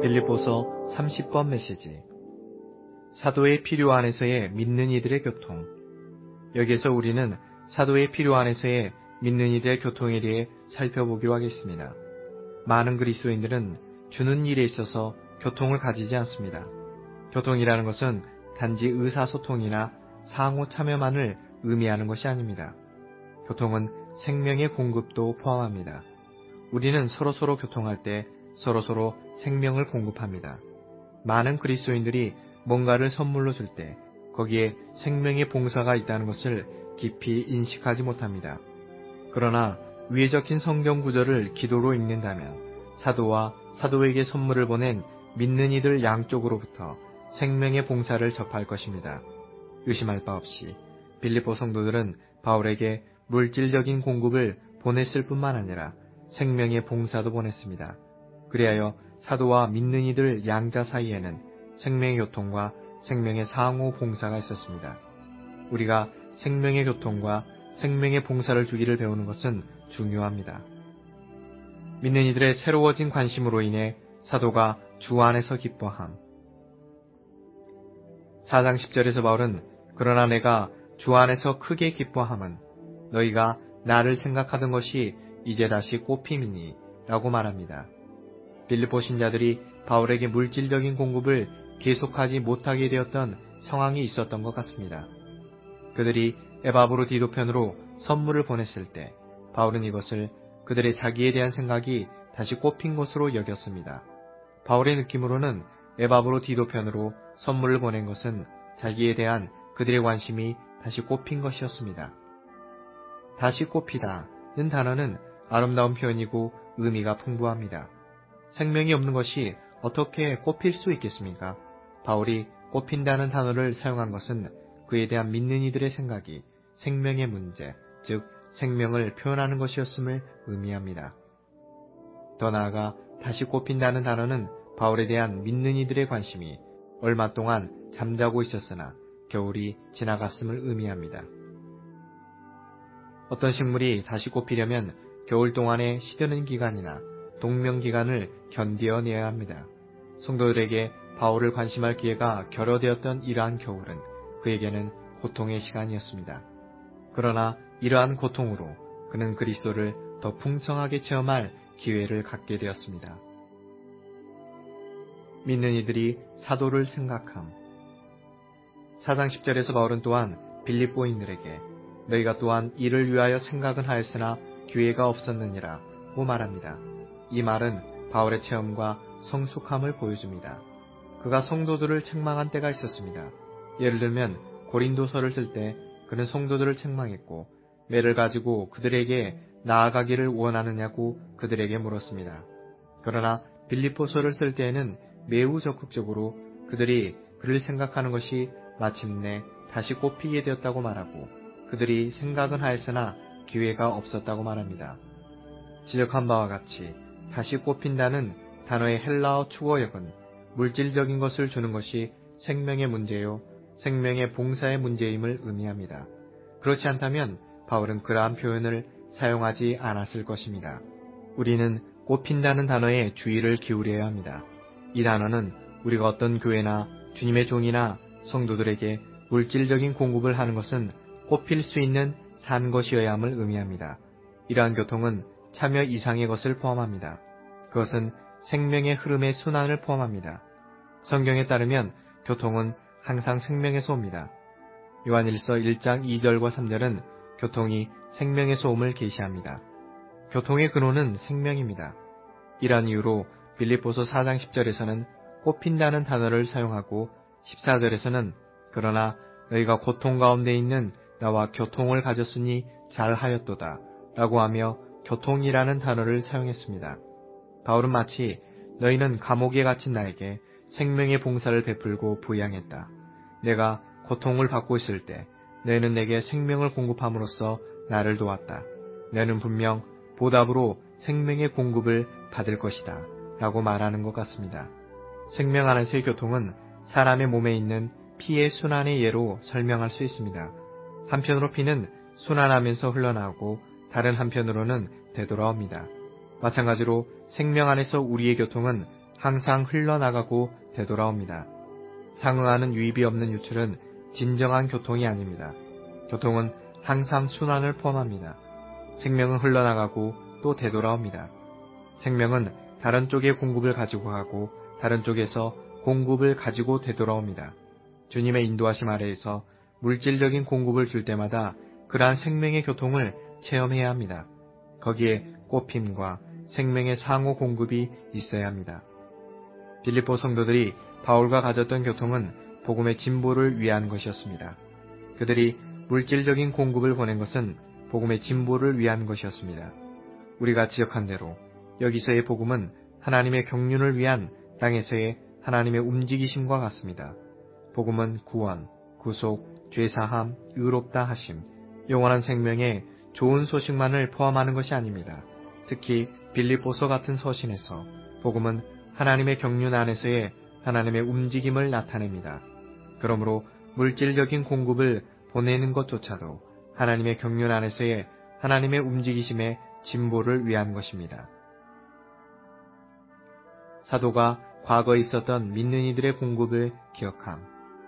빌립보서 30번 메시지. 사도의 필요 안에서의 믿는 이들의 교통. 여기에서 우리는 사도의 필요 안에서의 믿는 이들의 교통에 대해 살펴보기로 하겠습니다. 많은 그리스도인들은 주는 일에 있어서 교통을 가지지 않습니다. 교통이라는 것은 단지 의사소통이나 상호 참여만을 의미하는 것이 아닙니다. 교통은 생명의 공급도 포함합니다. 우리는 서로서로 교통할 때 서로서로 생명을 공급합니다. 많은 그리스도인들이 뭔가를 선물로 줄 때 거기에 생명의 봉사가 있다는 것을 깊이 인식하지 못합니다. 그러나 위에 적힌 성경 구절을 기도로 읽는다면 사도와 사도에게 선물을 보낸 믿는 이들 양쪽으로부터 생명의 봉사를 접할 것입니다. 의심할 바 없이 빌립보 성도들은 바울에게 물질적인 공급을 보냈을 뿐만 아니라 생명의 봉사도 보냈습니다. 그리하여 사도와 믿는 이들 양자 사이에는 생명의 교통과 생명의 상호 봉사가 있었습니다. 우리가 생명의 교통과 생명의 봉사를 주기를 배우는 것은 중요합니다. 믿는 이들의 새로워진 관심으로 인해 사도가 주 안에서 기뻐함. 4장 10절에서 바울은 그러나 내가 주 안에서 크게 기뻐함은 너희가 나를 생각하던 것이 이제 다시 꼽힘이니 라고 말합니다. 빌립보 신자들이 바울에게 물질적인 공급을 계속하지 못하게 되었던 상황이 있었던 것 같습니다. 그들이 에바브로디도 편으로 선물을 보냈을 때 바울은 이것을 그들의 자기에 대한 생각이 다시 꼽힌 것으로 여겼습니다. 바울의 느낌으로는 에바브로디도 편으로 선물을 보낸 것은 자기에 대한 그들의 관심이 다시 꼽힌 것이었습니다. 다시 꼽히다는 단어는 아름다운 표현이고 의미가 풍부합니다. 생명이 없는 것이 어떻게 꼽힐 수 있겠습니까? 바울이 꼽힌다는 단어를 사용한 것은 그에 대한 믿는 이들의 생각이 생명의 문제, 즉 생명을 표현하는 것이었음을 의미합니다. 더 나아가 다시 꼽힌다는 단어는 바울에 대한 믿는 이들의 관심이 얼마 동안 잠자고 있었으나 겨울이 지나갔음을 의미합니다. 어떤 식물이 다시 꼽히려면 겨울 동안의 시드는 기간이나 동명 기간을 견뎌내야 합니다. 성도들에게 바울을 관심할 기회가 결여되었던 이러한 겨울은 그에게는 고통의 시간이었습니다. 그러나 이러한 고통으로 그는 그리스도를 더 풍성하게 체험할 기회를 갖게 되었습니다. 믿는 이들이 사도를 생각함. 4장 10절에서 바울은 또한 빌립보인들에게 너희가 또한 이를 위하여 생각은 하였으나 기회가 없었느니라고 말합니다. 이 말은 바울의 체험과 성숙함을 보여줍니다. 그가 성도들을 책망한 때가 있었습니다. 예를 들면 고린도서를 쓸 때 그는 성도들을 책망했고 매를 가지고 그들에게 나아가기를 원하느냐고 그들에게 물었습니다. 그러나 빌립보서를 쓸 때에는 매우 적극적으로 그들이 그를 생각하는 것이 마침내 다시 꼽히게 되었다고 말하고 그들이 생각은 하였으나 기회가 없었다고 말합니다. 지적한 바와 같이 다시 꼽힌다는 단어의 헬라어 추어역은 물질적인 것을 주는 것이 생명의 문제요, 생명의 봉사의 문제임을 의미합니다. 그렇지 않다면 바울은 그러한 표현을 사용하지 않았을 것입니다. 우리는 꼽힌다는 단어에 주의를 기울여야 합니다. 이 단어는 우리가 어떤 교회나 주님의 종이나 성도들에게 물질적인 공급을 하는 것은 꼽힐 수 있는 산 것이어야 함을 의미합니다. 이러한 교통은 참여 이상의 것을 포함합니다. 그것은 생명의 흐름의 순환을 포함합니다. 성경에 따르면 교통은 항상 생명에서 옵니다. 요한일서 1장 2절과 3절은 교통이 생명에서 옴을 계시합니다. 교통의 근원은 생명입니다. 이러한 이유로 빌립보서 4장 10절에서는 꼽힌다는 단어를 사용하고 14절에서는 그러나 너희가 고통 가운데 있는 나와 교통을 가졌으니 잘하였도다 라고 하며 교통이라는 단어를 사용했습니다. 바울은 마치 너희는 감옥에 갇힌 나에게 생명의 봉사를 베풀고 부양했다. 내가 고통을 받고 있을 때 너희는 내게 생명을 공급함으로써 나를 도왔다. 너희는 분명 보답으로 생명의 공급을 받을 것이다 라고 말하는 것 같습니다. 생명 안에서의 교통은 사람의 몸에 있는 피의 순환의 예로 설명할 수 있습니다. 한편으로 피는 순환하면서 흘러나오고 다른 한편으로는 되돌아옵니다. 마찬가지로 생명 안에서 우리의 교통은 항상 흘러나가고 되돌아옵니다. 상응하는 유입이 없는 유출은 진정한 교통이 아닙니다. 교통은 항상 순환을 포함합니다. 생명은 흘러나가고 또 되돌아옵니다. 생명은 다른 쪽의 공급을 가지고 가고 다른 쪽에서 공급을 가지고 되돌아옵니다. 주님의 인도하심 아래에서 물질적인 공급을 줄 때마다 그러한 생명의 교통을 체험해야 합니다. 거기에 꽃핌과 생명의 상호 공급이 있어야 합니다. 빌립보 성도들이 바울과 가졌던 교통은 복음의 진보를 위한 것이었습니다. 그들이 물질적인 공급을 보낸 것은 복음의 진보를 위한 것이었습니다. 우리가 지적한 대로 여기서의 복음은 하나님의 경륜을 위한 땅에서의 하나님의 움직이심과 같습니다. 복음은 구원, 구속, 죄사함, 의롭다 하심, 영원한 생명의 좋은 소식만을 포함하는 것이 아닙니다. 특히 빌립보서 같은 서신에서 복음은 하나님의 경륜 안에서의 하나님의 움직임을 나타냅니다. 그러므로 물질적인 공급을 보내는 것조차도 하나님의 경륜 안에서의 하나님의 움직이심의 진보를 위한 것입니다. 사도가 과거에 있었던 믿는 이들의 공급을 기억함.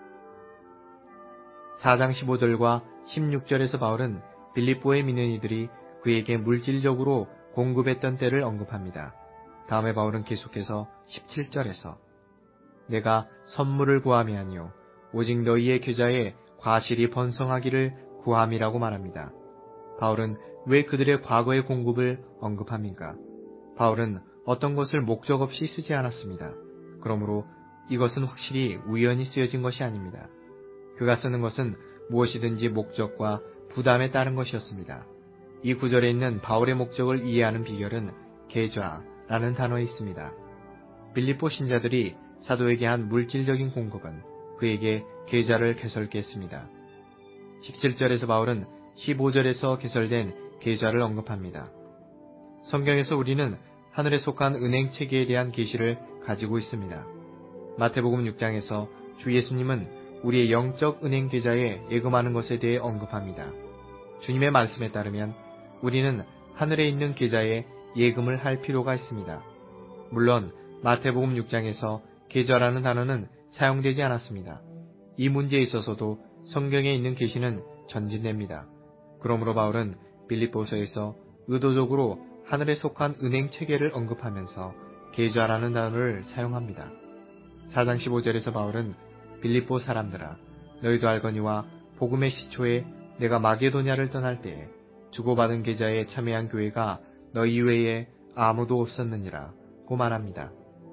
4장 15절과 16절에서 바울은 빌립보의 믿는 이들이 그에게 물질적으로 공급했던 때를 언급합니다. 다음에 바울은 계속해서 17절에서 내가 선물을 구함이 아니요 오직 너희의 계좌에 과실이 번성하기를 구함이라고 말합니다. 바울은 왜 그들의 과거의 공급을 언급합니까? 바울은 어떤 것을 목적 없이 쓰지 않았습니다. 그러므로 이것은 확실히 우연히 쓰여진 것이 아닙니다. 그가 쓰는 것은 무엇이든지 목적과 부담에 따른 것이었습니다. 이 구절에 있는 바울의 목적을 이해하는 비결은 계좌라는 단어에 있습니다. 빌립보 신자들이 사도에게 한 물질적인 공급은 그에게 계좌를 개설케 했습니다. 17절에서 바울은 15절에서 개설된 계좌를 언급합니다. 성경에서 우리는 하늘에 속한 은행 체계에 대한 계시를 가지고 있습니다. 마태복음 6장에서 주 예수님은 우리의 영적 은행 계좌에 예금하는 것에 대해 언급합니다. 주님의 말씀에 따르면 우리는 하늘에 있는 계좌에 예금을 할 필요가 있습니다. 물론 마태복음 6장에서 계좌라는 단어는 사용되지 않았습니다. 이 문제에 있어서도 성경에 있는 계시는 전진됩니다. 그러므로 바울은 빌립보서에서 의도적으로 하늘에 속한 은행 체계를 언급하면서 계좌라는 단어를 사용합니다. 4장 15절에서 바울은 빌립보 사람들아 너희도 알거니와 복음의 시초에 내가 마게도냐를 떠날 때에 주고받은 계좌에 참여한 교회가 너희 외에 아무도 없었느니라 고 말합니다.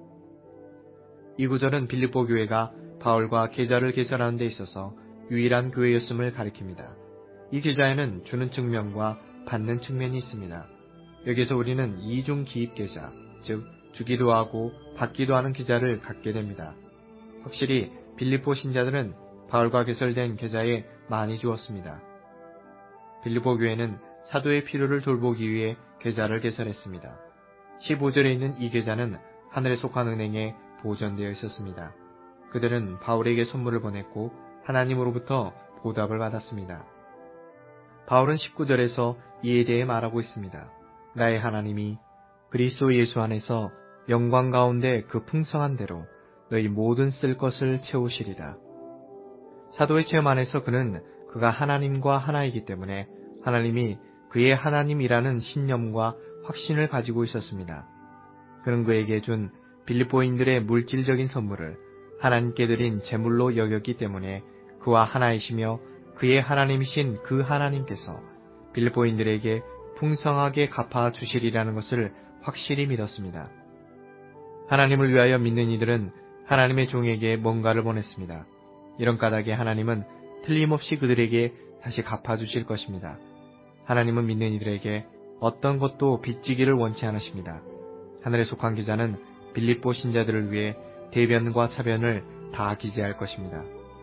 이 구절은 빌립보 교회가 바울과 계좌를 개설하는 데 있어서 유일한 교회였음을 가리킵니다. 이 계좌에는 주는 측면과 받는 측면이 있습니다. 여기서 우리는 이중 기입 계좌, 즉 주기도 하고 받기도 하는 계좌를 갖게 됩니다. 확실히 빌립보 신자들은 바울과 개설된 계좌에 많이 주었습니다. 빌립보 교회는 사도의 필요를 돌보기 위해 계좌를 개설했습니다. 15절에 있는 이 계좌는 하늘에 속한 은행에 보존되어 있었습니다. 그들은 바울에게 선물을 보냈고 하나님으로부터 보답을 받았습니다. 바울은 19절에서 이에 대해 말하고 있습니다. 나의 하나님이 그리스도 예수 안에서 영광 가운데 그 풍성한 대로 너희 모든 쓸 것을 채우시리라. 사도의 체험 안에서 그는 그가 하나님과 하나이기 때문에 하나님이 그의 하나님이라는 신념과 확신을 가지고 있었습니다. 그는 그에게 준 빌립보인들의 물질적인 선물을 하나님께 드린 제물로 여겼기 때문에 그와 하나이시며 그의 하나님이신 그 하나님께서 빌립보인들에게 풍성하게 갚아 주시리라는 것을 확실히 믿었습니다. 하나님을 위하여 믿는 이들은 하나님의 종에게 뭔가를 보냈습니다. 이런 까닭에 하나님은 틀림없이 그들에게 다시 갚아주실 것입니다. 하나님은 믿는 이들에게 어떤 것도 빚지기를 원치 않으십니다. 하늘에 속한 기자는 빌립보 신자들을 위해 대변과 차변을 다 기재할 것입니다.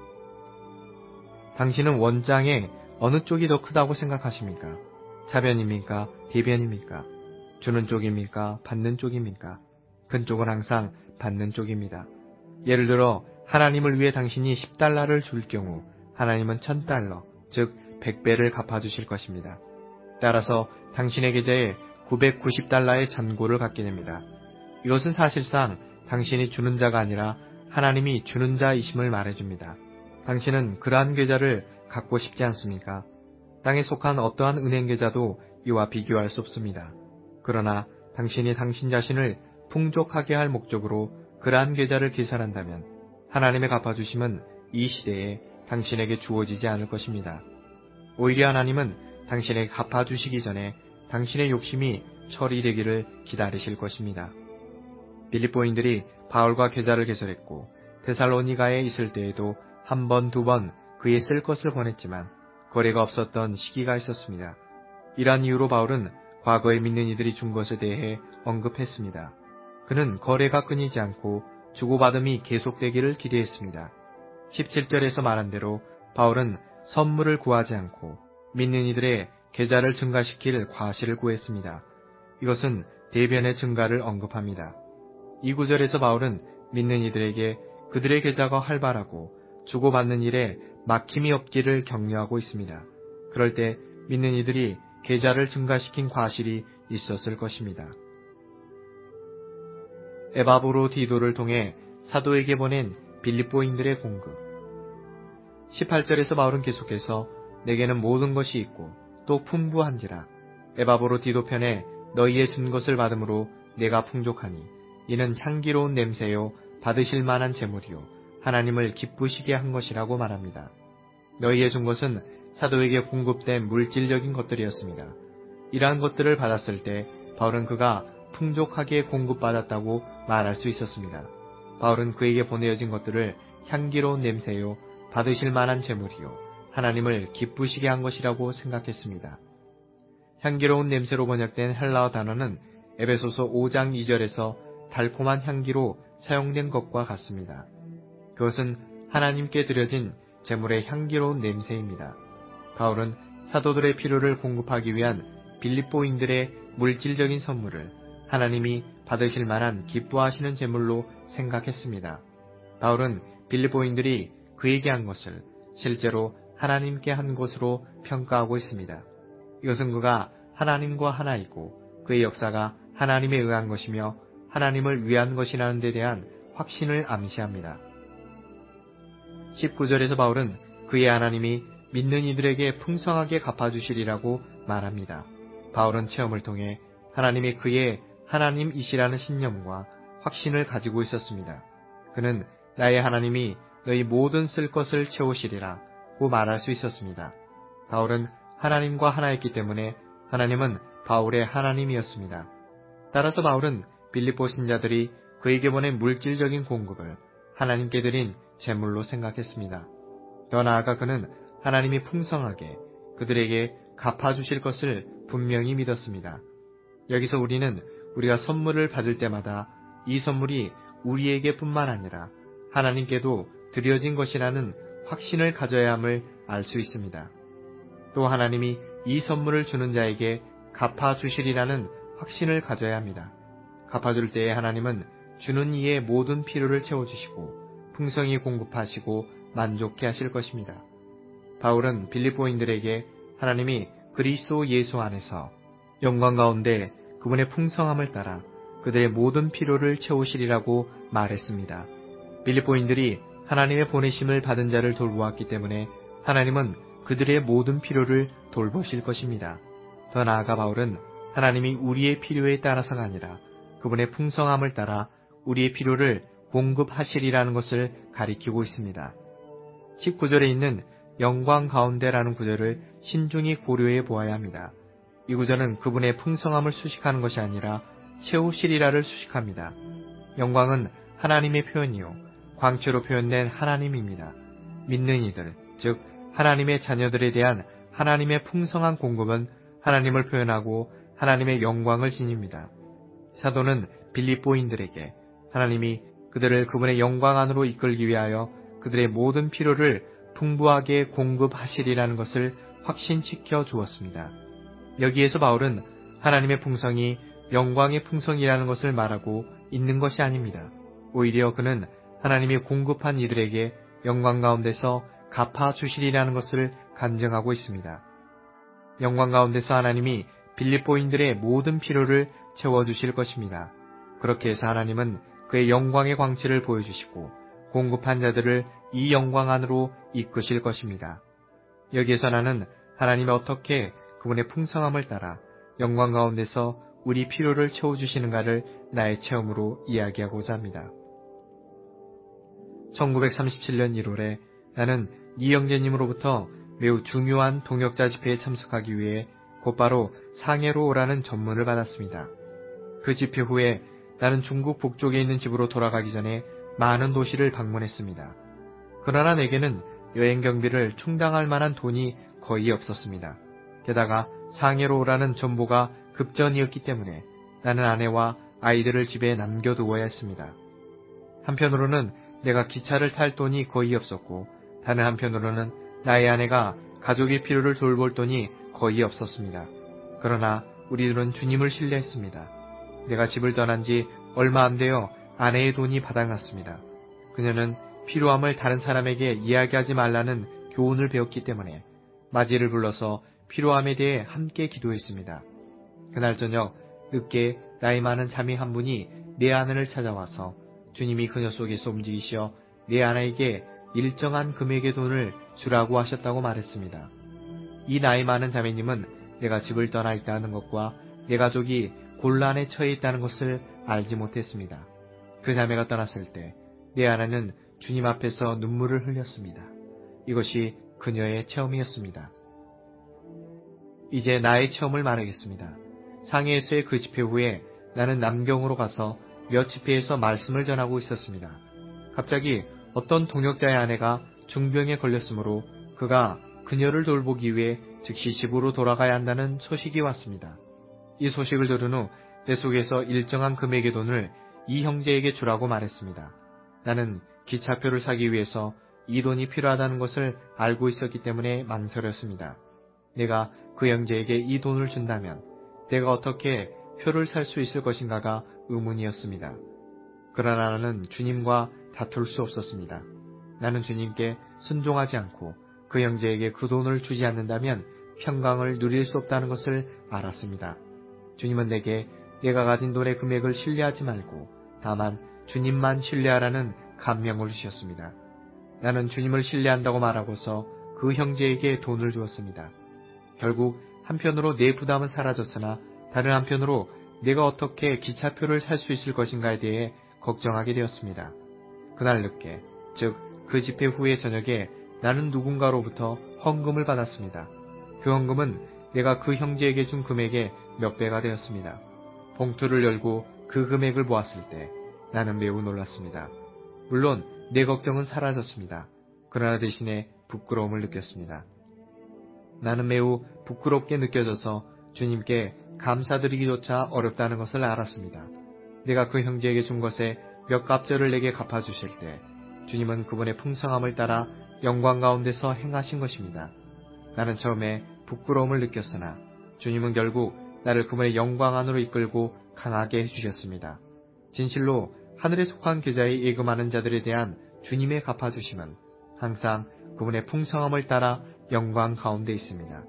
당신은 원장에 어느 쪽이 더 크다고 생각하십니까? 차변입니까? 대변입니까? 주는 쪽입니까? 받는 쪽입니까? 큰 쪽은 항상 받는 쪽입니다. 예를 들어 하나님을 위해 당신이 10달러를 줄 경우 하나님은 1000달러, 즉 100배를 갚아주실 것입니다. 따라서 당신의 계좌에 990달러의 잔고를 갖게 됩니다. 이것은 사실상 당신이 주는 자가 아니라 하나님이 주는 자이심을 말해줍니다. 당신은 그러한 계좌를 갖고 싶지 않습니까? 땅에 속한 어떠한 은행 계좌도 이와 비교할 수 없습니다. 그러나 당신이 당신 자신을 풍족하게 할 목적으로 그러한 계좌를 개설한다면 하나님의 갚아주심은 이 시대에 당신에게 주어지지 않을 것입니다. 오히려 하나님은 당신에게 갚아주시기 전에 당신의 욕심이 처리되기를 기다리실 것입니다. 빌립보인들이 바울과 계좌를 개설했고 데살로니가에 있을 때에도 한 번, 두 번 그의 쓸 것을 보냈지만 거래가 없었던 시기가 있었습니다. 이러한 이유로 바울은 과거에 믿는 이들이 준 것에 대해 언급했습니다. 그는 거래가 끊이지 않고 주고받음이 계속되기를 기대했습니다. 17절에서 말한 대로 바울은 선물을 구하지 않고 믿는 이들의 계좌를 증가시킬 과실을 구했습니다. 이것은 대변의 증가를 언급합니다. 이 구절에서 바울은 믿는 이들에게 그들의 계좌가 활발하고 주고받는 일에 막힘이 없기를 격려하고 있습니다. 그럴 때 믿는 이들이 계좌를 증가시킨 과실이 있었을 것입니다. 에바브로디도를 통해 사도에게 보낸 빌립보인들의 공급. 18절에서 바울은 계속해서 내게는 모든 것이 있고 또 풍부한지라 에바브로디도 편에 너희의 준 것을 받음으로 내가 풍족하니 이는 향기로운 냄새요 받으실 만한 재물이요 하나님을 기쁘시게 한 것이라고 말합니다. 너희의 준 것은 사도에게 공급된 물질적인 것들이었습니다. 이러한 것들을 받았을 때 바울은 그가 풍족하게 공급받았다고 말할 수 있었습니다. 바울은 그에게 보내어진 것들을 향기로운 냄새요 받으실 만한 재물이요 하나님을 기쁘시게 한 것이라고 생각했습니다. 향기로운 냄새로 번역된 헬라어 단어는 에베소서 5장 2절에서 달콤한 향기로 사용된 것과 같습니다. 그것은 하나님께 드려진 제물의 향기로운 냄새입니다. 바울은 사도들의 필요를 공급하기 위한 빌립보인들의 물질적인 선물을 하나님이 받으실 만한 기뻐하시는 제물로 생각했습니다. 바울은 빌립보인들이 그에게 한 것을 실제로 하나님께 한 것으로 평가하고 있습니다. 이것은 그가 하나님과 하나이고 그의 역사가 하나님에 의한 것이며 하나님을 위한 것이라는 데 대한 확신을 암시합니다. 19절에서 바울은 그의 하나님이 믿는 이들에게 풍성하게 갚아주시리라고 말합니다. 바울은 체험을 통해 하나님이 그의 하나님이시라는 신념과 확신을 가지고 있었습니다. 그는 나의 하나님이 너희 모든 쓸 것을 채우시리라고 말할 수 있었습니다. 바울은 하나님과 하나였기 때문에 하나님은 바울의 하나님이었습니다. 따라서 바울은 빌립보 신자들이 그에게 보낸 물질적인 공급을 하나님께 드린 제물로 생각했습니다. 더 나아가 그는 하나님이 풍성하게 그들에게 갚아주실 것을 분명히 믿었습니다. 여기서 우리는 우리가 선물을 받을 때마다 이 선물이 우리에게 뿐만 아니라 하나님께도 드려진 것이라는 확신을 가져야 함을 알 수 있습니다. 또 하나님이 이 선물을 주는 자에게 갚아주시리라는 확신을 가져야 합니다. 갚아줄 때에 하나님은 주는 이의 모든 필요를 채워주시고 풍성히 공급하시고 만족해 하실 것입니다. 바울은 빌립보인들에게 하나님이 그리스도 예수 안에서 영광 가운데 그분의 풍성함을 따라 그들의 모든 필요를 채우시리라고 말했습니다. 빌립보인들이 하나님의 보내심을 받은 자를 돌보았기 때문에 하나님은 그들의 모든 필요를 돌보실 것입니다. 더 나아가 바울은 하나님이 우리의 필요에 따라서가 아니라 그분의 풍성함을 따라 우리의 필요를 공급하시리라는 것을 가리키고 있습니다. 19절에 있는 영광 가운데라는 구절을 신중히 고려해 보아야 합니다. 이 구절은 그분의 풍성함을 수식하는 것이 아니라 채우시리라를 수식합니다. 영광은 하나님의 표현이요 광채로 표현된 하나님입니다. 믿는 이들, 즉 하나님의 자녀들에 대한 하나님의 풍성한 공급은 하나님을 표현하고 하나님의 영광을 지닙니다. 사도는 빌립보인들에게 하나님이 그들을 그분의 영광 안으로 이끌기 위하여 그들의 모든 필요를 풍부하게 공급하시리라는 것을 확신시켜 주었습니다. 여기에서 바울은 하나님의 풍성이 영광의 풍성이라는 것을 말하고 있는 것이 아닙니다. 오히려 그는 하나님이 공급한 이들에게 영광 가운데서 갚아주시리라는 것을 간증하고 있습니다. 영광 가운데서 하나님이 빌립보인들의 모든 필요를 채워주실 것입니다. 그렇게 해서 하나님은 그의 영광의 광채를 보여주시고 공급한 자들을 이 영광 안으로 이끄실 것입니다. 여기에서 나는 하나님이 어떻게 그분의 풍성함을 따라 영광 가운데서 우리 필요를 채워주시는가를 나의 체험으로 이야기하고자 합니다. 1937년 1월에 나는 이 형제님으로부터 매우 중요한 동역자 집회에 참석하기 위해 곧바로 상해로 오라는 전문을 받았습니다. 그 집회 후에 나는 중국 북쪽에 있는 집으로 돌아가기 전에 많은 도시를 방문했습니다. 그러나 내게는 여행 경비를 충당할 만한 돈이 거의 없었습니다. 게다가 상해로 오라는 전보가 급전이었기 때문에 나는 아내와 아이들을 집에 남겨두어야 했습니다. 한편으로는 내가 기차를 탈 돈이 거의 없었고 다른 한편으로는 나의 아내가 가족의 필요를 돌볼 돈이 거의 없었습니다. 그러나 우리들은 주님을 신뢰했습니다. 내가 집을 떠난 지 얼마 안 되어 아내의 돈이 바닥났습니다. 그녀는 필요함을 다른 사람에게 이야기하지 말라는 교훈을 배웠기 때문에 마지를 불러서 필요함에 대해 함께 기도했습니다. 그날 저녁 늦게 나이 많은 자매 한 분이 내 아내를 찾아와서 주님이 그녀 속에서 움직이시어 내 아내에게 일정한 금액의 돈을 주라고 하셨다고 말했습니다. 이 나이 많은 자매님은 내가 집을 떠나 있다는 것과 내 가족이 곤란에 처해 있다는 것을 알지 못했습니다. 그 자매가 떠났을 때 내 아내는 주님 앞에서 눈물을 흘렸습니다. 이것이 그녀의 체험이었습니다. 이제 나의 체험을 말하겠습니다. 상해에서의 그 집회 후에 나는 남경으로 가서 몇 집회에서 말씀을 전하고 있었습니다. 갑자기 어떤 동역자의 아내가 중병에 걸렸으므로 그가 그녀를 돌보기 위해 즉시 집으로 돌아가야 한다는 소식이 왔습니다. 이 소식을 들은 후 내 속에서 일정한 금액의 돈을 이 형제에게 주라고 말했습니다. 나는 기차표를 사기 위해서 이 돈이 필요하다는 것을 알고 있었기 때문에 망설였습니다. 내가 그 형제에게 이 돈을 준다면 내가 어떻게 표를 살 수 있을 것인가가 의문이었습니다. 그러나 나는 주님과 다툴 수 없었습니다. 나는 주님께 순종하지 않고 그 형제에게 그 돈을 주지 않는다면 평강을 누릴 수 없다는 것을 알았습니다. 주님은 내게 내가 가진 돈의 금액을 신뢰하지 말고 다만 주님만 신뢰하라는 감명을 주셨습니다. 나는 주님을 신뢰한다고 말하고서 그 형제에게 돈을 주었습니다. 결국 한편으로 내 부담은 사라졌으나 다른 한편으로 내가 어떻게 기차표를 살 수 있을 것인가에 대해 걱정하게 되었습니다. 그날 늦게, 즉 그 집회 후의 저녁에 나는 누군가로부터 헌금을 받았습니다. 그 헌금은 내가 그 형제에게 준 금액의 몇 배가 되었습니다. 봉투를 열고 그 금액을 보았을 때 나는 매우 놀랐습니다. 물론 내 걱정은 사라졌습니다. 그러나 대신에 부끄러움을 느꼈습니다. 나는 매우 부끄럽게 느껴져서 주님께 감사드리기조차 어렵다는 것을 알았습니다. 내가 그 형제에게 준 것의 몇 갑절을 내게 갚아주실 때 주님은 그분의 풍성함을 따라 영광 가운데서 행하신 것입니다. 나는 처음에 부끄러움을 느꼈으나 주님은 결국 나를 그분의 영광 안으로 이끌고 강하게 해주셨습니다. 진실로 하늘에 속한 계좌에 예금하는 자들에 대한 주님의 갚아주심은 항상 그분의 풍성함을 따라 영광 가운데 있습니다.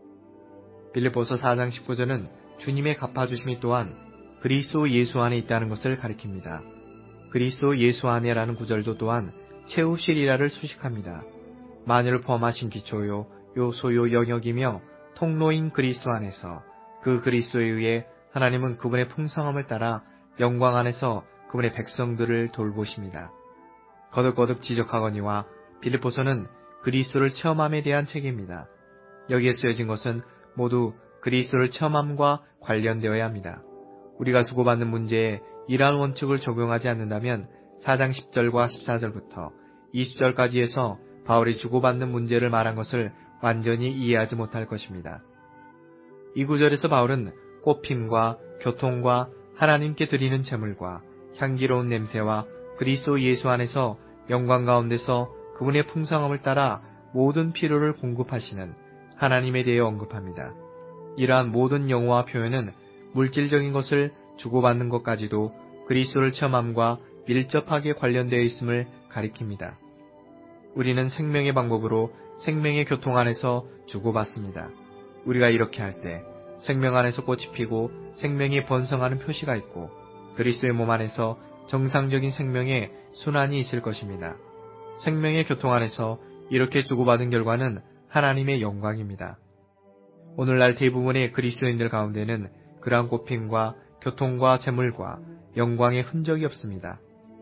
빌립보서 4장 19절은 주님의 갚아주심이 또한 그리스도 예수 안에 있다는 것을 가리킵니다. 그리스도 예수 안에라는 구절도 또한 채우시리라를 수식합니다. 만유를 포함하신 기초요 요 소요 영역이며 통로인 그리스도 안에서 그 그리스도에 의해 하나님은 그분의 풍성함을 따라 영광 안에서 그분의 백성들을 돌보십니다. 거듭거듭 지적하거니와 빌립보서는 그리스도를 체험함에 대한 책입니다. 여기에 쓰여진 것은 모두 그리스도를 체험함과 관련되어야 합니다. 우리가 주고받는 문제에 이러한 원칙을 적용하지 않는다면 4장 10절과 14절부터 20절까지 해서 바울이 주고받는 문제를 말한 것을 완전히 이해하지 못할 것입니다. 이 구절에서 바울은 꽃핌과 교통과 하나님께 드리는 제물과 향기로운 냄새와 그리스도 예수 안에서 영광 가운데서 그분의 풍성함을 따라 모든 필요를 공급하시는 하나님에 대해 언급합니다. 이러한 모든 용어와 표현은 물질적인 것을 주고받는 것까지도 그리스도를 체험함과 밀접하게 관련되어 있음을 가리킵니다. 우리는 생명의 방법으로 생명의 교통 안에서 주고받습니다. 우리가 이렇게 할 때 생명 안에서 꽃이 피고 생명이 번성하는 표시가 있고 그리스도의 몸 안에서 정상적인 생명의 순환이 있을 것입니다. 생명의 교통 안에서 이렇게 주고받은 결과는 하나님의 영광입니다. 오늘날 대부분의 그리스도인들 가운데는 그러한 꼽힘과 교통과 재물과 영광의 흔적이 없습니다.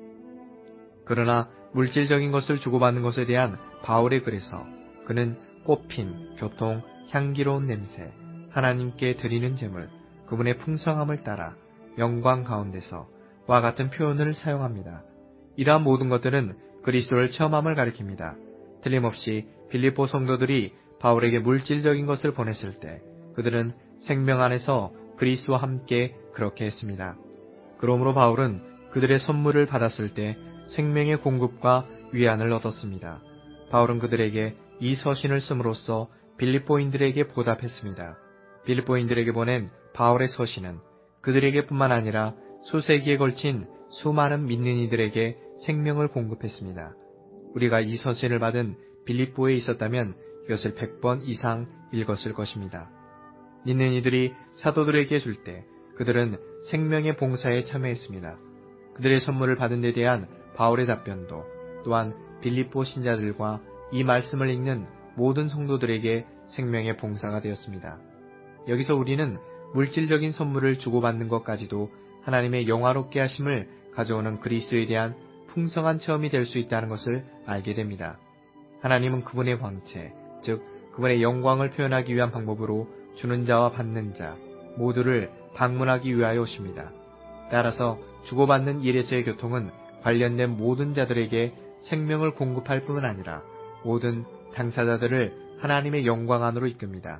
그러나 물질적인 것을 주고받는 것에 대한 바울의 글에서 그는 꼽힘, 교통, 향기로운 냄새, 하나님께 드리는 제물, 그분의 풍성함을 따라 영광 가운데서 와 같은 표현을 사용합니다. 이러한 모든 것들은 그리스도를 체험함을 가리킵니다. 틀림없이 빌립보 성도들이 바울에게 물질적인 것을 보냈을 때 그들은 생명 안에서 그리스도와 함께 그렇게 했습니다. 그러므로 바울은 그들의 선물을 받았을 때 생명의 공급과 위안을 얻었습니다. 바울은 그들에게 이 서신을 씀으로써 빌립보인들에게 보답했습니다. 빌립보인들에게 보낸 바울의 서신은 그들에게뿐만 아니라 수세기에 걸친 수많은 믿는 이들에게 생명을 공급했습니다. 우리가 이 서신을 받은 빌립보에 있었다면 이것을 100번 이상 읽었을 것입니다. 믿는 이들이 사도들에게 줄 때 그들은 생명의 봉사에 참여했습니다. 그들의 선물을 받은 데 대한 바울의 답변도 또한 빌립보 신자들과 이 말씀을 읽는 모든 성도들에게 생명의 봉사가 되었습니다. 여기서 우리는 물질적인 선물을 주고받는 것까지도 하나님의 영화롭게 하심을 가져오는 그리스도에 대한 풍성한 체험이 될 수 있다는 것을 알게 됩니다. 하나님은 그분의 광채, 즉 그분의 영광을 표현하기 위한 방법으로 주는 자와 받는 자 모두를 방문하기 위하여 오십니다. 따라서 주고받는 일에서의 교통은 관련된 모든 자들에게 생명을 공급할 뿐만 아니라 모든 당사자들을 하나님의 영광 안으로 이끕니다.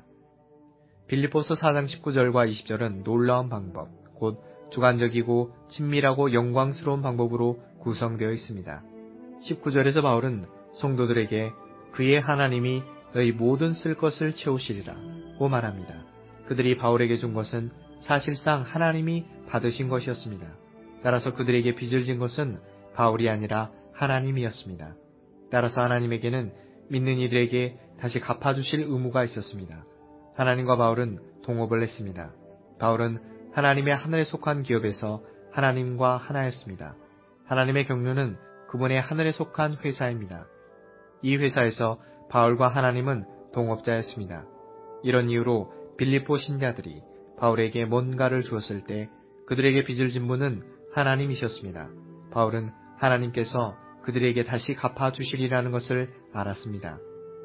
빌립보서 4장 19절과 20절은 놀라운 방법, 곧 주관적이고 친밀하고 영광스러운 방법으로 구성되어 있습니다. 19절에서 바울은 성도들에게 그의 하나님이 너희 모든 쓸 것을 채우시리라고 말합니다. 그들이 바울에게 준 것은 사실상 하나님이 받으신 것이었습니다. 따라서 그들에게 빚을 진 것은 바울이 아니라 하나님이었습니다. 따라서 하나님에게는 믿는 이들에게 다시 갚아주실 의무가 있었습니다. 하나님과 바울은 동업을 했습니다. 바울은 하나님의 하늘에 속한 기업에서 하나님과 하나였습니다. 하나님의 경륜은 그분의 하늘에 속한 회사입니다. 이 회사에서 바울과 하나님은 동업자였습니다. 이런 이유로 빌립보 신자들이 바울에게 뭔가를 주었을 때 그들에게 빚을 진 분은 하나님이셨습니다. 바울은 하나님께서 그들에게 다시 갚아주시리라는 것을 알았습니다.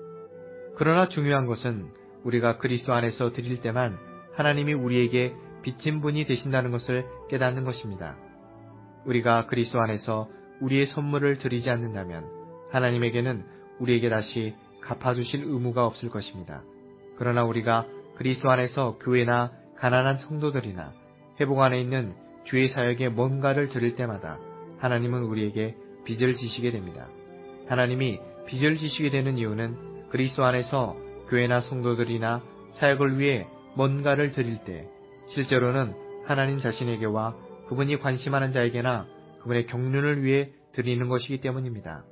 그러나 중요한 것은 우리가 그리스도 안에서 드릴 때만 하나님이 우리에게 빚진 분이 되신다는 것을 깨닫는 것입니다. 우리가 그리스도 안에서 우리의 선물을 드리지 않는다면 하나님에게는 우리에게 다시 갚아주실 의무가 없을 것입니다. 그러나 우리가 그리스도 안에서 교회나 가난한 성도들이나 회복 안에 있는 주의 사역에 뭔가를 드릴 때마다 하나님은 우리에게 빚을 지시게 됩니다. 하나님이 빚을 지시게 되는 이유는 그리스도 안에서 교회나 성도들이나 사역을 위해 뭔가를 드릴 때 실제로는 하나님 자신에게와 그분이 관심하는 자에게나 그분의 경륜을 위해 드리는 것이기 때문입니다.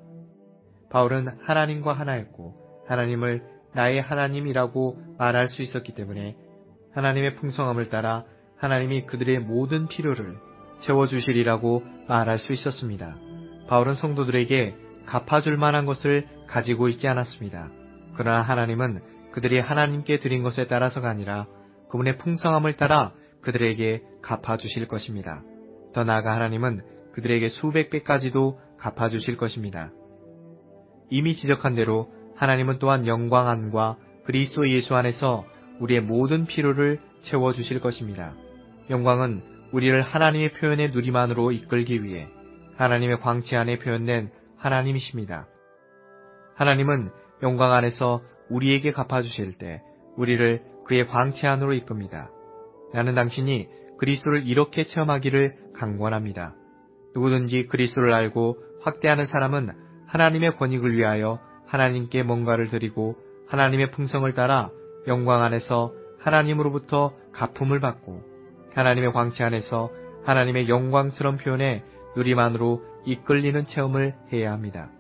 바울은 하나님과 하나였고 하나님을 나의 하나님이라고 말할 수 있었기 때문에 하나님의 풍성함을 따라 하나님이 그들의 모든 필요를 채워주시리라고 말할 수 있었습니다. 바울은 성도들에게 갚아줄 만한 것을 가지고 있지 않았습니다. 그러나 하나님은 그들이 하나님께 드린 것에 따라서가 아니라 그분의 풍성함을 따라 그들에게 갚아주실 것입니다. 더 나아가 하나님은 그들에게 수백 배까지도 갚아주실 것입니다. 이미 지적한 대로 하나님은 또한 영광 안과 그리스도 예수 안에서 우리의 모든 필요를 채워주실 것입니다. 영광은 우리를 하나님의 표현의 누리만으로 이끌기 위해 하나님의 광채 안에 표현된 하나님이십니다. 하나님은 영광 안에서 우리에게 갚아주실 때 우리를 그의 광채 안으로 이끕니다. 나는 당신이 그리스도를 이렇게 체험하기를 강권합니다. 누구든지 그리스도를 알고 확대하는 사람은 하나님의 권익을 위하여 하나님께 뭔가를 드리고 하나님의 풍성을 따라 영광 안에서 하나님으로부터 갚음을 받고 하나님의 광채 안에서 하나님의 영광스러운 표현에 누림안으로 이끌리는 체험을 해야 합니다.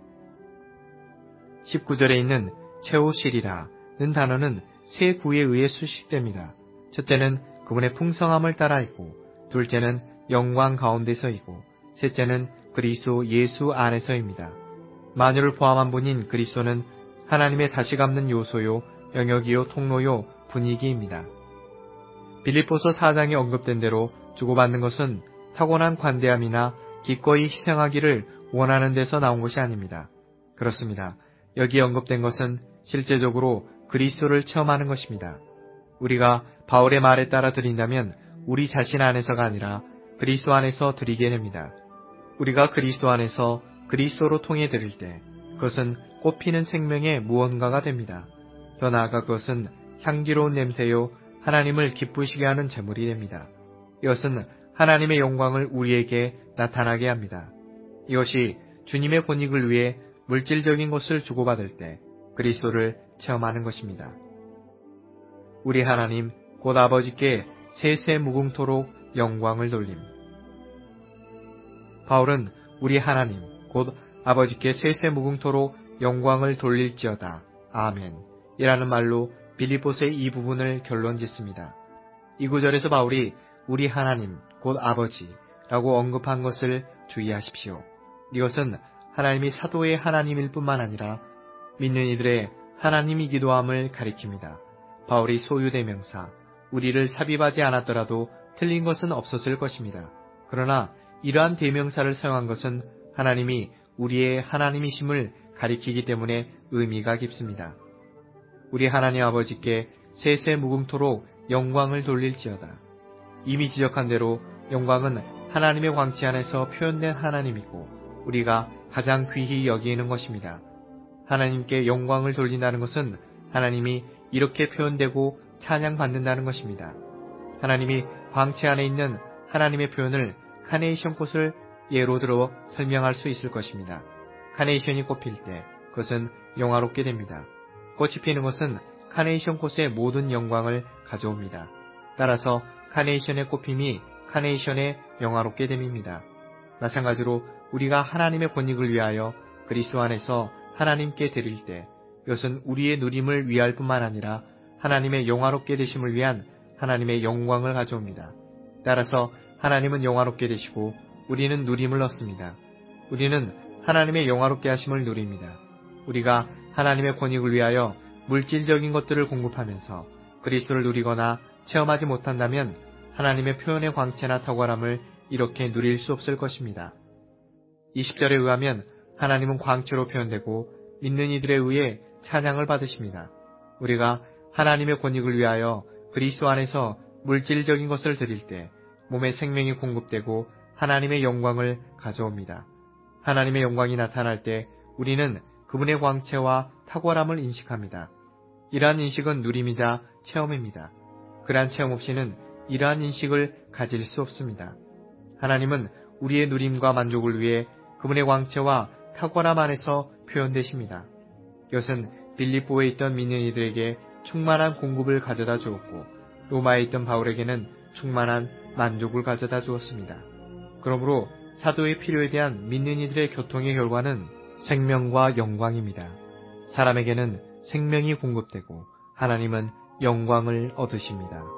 19절에 있는 채우시리라는 단어는 세 구에 의해 수식됩니다. 첫째는 그분의 풍성함을 따라 있고, 둘째는 영광 가운데서이고, 셋째는 그리스도 예수 안에서입니다. 만유를 포함한 분인 그리스도는 하나님의 다시 갚는 요소요, 영역이요, 통로요, 분위기입니다. 빌립보서 4장에 언급된 대로 주고받는 것은 타고난 관대함이나 기꺼이 희생하기를 원하는 데서 나온 것이 아닙니다. 그렇습니다. 여기 언급된 것은 실제적으로 그리스도를 체험하는 것입니다. 우리가 바울의 말에 따라 드린다면 우리 자신 안에서가 아니라 그리스도 안에서 드리게 됩니다. 우리가 그리스도 안에서 그리스도로 통해 드릴 때 그것은 꽃피는 생명의 무언가가 됩니다. 더 나아가 그것은 향기로운 냄새요 하나님을 기쁘시게 하는 제물이 됩니다. 이것은 하나님의 영광을 우리에게 나타나게 합니다. 이것이 주님의 권익을 위해 물질적인 것을 주고받을 때 그리스도를 체험하는 것입니다. 우리 하나님 곧 아버지께 세세 무궁토록 영광을 돌림. 바울은 우리 하나님 곧 아버지께 세세 무궁토록 영광을 돌릴지어다. 아멘. 이라는 말로 빌립보서의 이 부분을 결론짓습니다. 이 구절에서 바울이 우리 하나님 곧 아버지라고 언급한 것을 주의하십시오. 이것은 하나님이 사도의 하나님일 뿐만 아니라 믿는 이들의 하나님이기도 함을 가리킵니다. 바울이 소유대명사 우리를 삽입하지 않았더라도 틀린 것은 없었을 것입니다. 그러나 이러한 대명사를 사용한 것은 하나님이 우리의 하나님이심을 가리키기 때문에 의미가 깊습니다. 우리 하나님 아버지께 세세 무궁토록 영광을 돌릴지어다. 이미 지적한 대로 영광은 하나님의 광채 안에서 표현된 하나님이고 우리가 가장 귀히 여기는 것입니다. 하나님께 영광을 돌린다는 것은 하나님이 이렇게 표현되고 찬양받는다는 것입니다. 하나님이 광채 안에 있는 하나님의 표현을 카네이션 꽃을 예로 들어 설명할 수 있을 것입니다. 카네이션이 꽃필 때 그것은 영화롭게 됩니다. 꽃이 피는 것은 카네이션 꽃의 모든 영광을 가져옵니다. 따라서 카네이션의 꽃핌이 카네이션의 영화롭게 됨입니다. 마찬가지로 우리가 하나님의 권익을 위하여 그리스도 안에서 하나님께 드릴 때 이것은 우리의 누림을 위할 뿐만 아니라 하나님의 영화롭게 되심을 위한 하나님의 영광을 가져옵니다. 따라서 하나님은 영화롭게 되시고 우리는 누림을 얻습니다. 우리는 하나님의 영화롭게 하심을 누립니다. 우리가 하나님의 권익을 위하여 물질적인 것들을 공급하면서 그리스도를 누리거나 체험하지 못한다면 하나님의 표현의 광채나 탁월함을 이렇게 누릴 수 없을 것입니다. 20절에 의하면 하나님은 광채로 표현되고 믿는 이들에 의해 찬양을 받으십니다. 우리가 하나님의 권익을 위하여 그리스도 안에서 물질적인 것을 드릴 때 몸의 생명이 공급되고 하나님의 영광을 가져옵니다. 하나님의 영광이 나타날 때 우리는 그분의 광채와 탁월함을 인식합니다. 이러한 인식은 누림이자 체험입니다. 그러한 체험 없이는 이러한 인식을 가질 수 없습니다. 하나님은 우리의 누림과 만족을 위해 그분의 광채와 탁월함 안에서 표현되십니다. 이것은 빌립보에 있던 믿는 이들에게 충만한 공급을 가져다 주었고 로마에 있던 바울에게는 충만한 만족을 가져다 주었습니다. 그러므로 사도의 필요에 대한 믿는 이들의 교통의 결과는 생명과 영광입니다. 사람에게는 생명이 공급되고 하나님은 영광을 얻으십니다.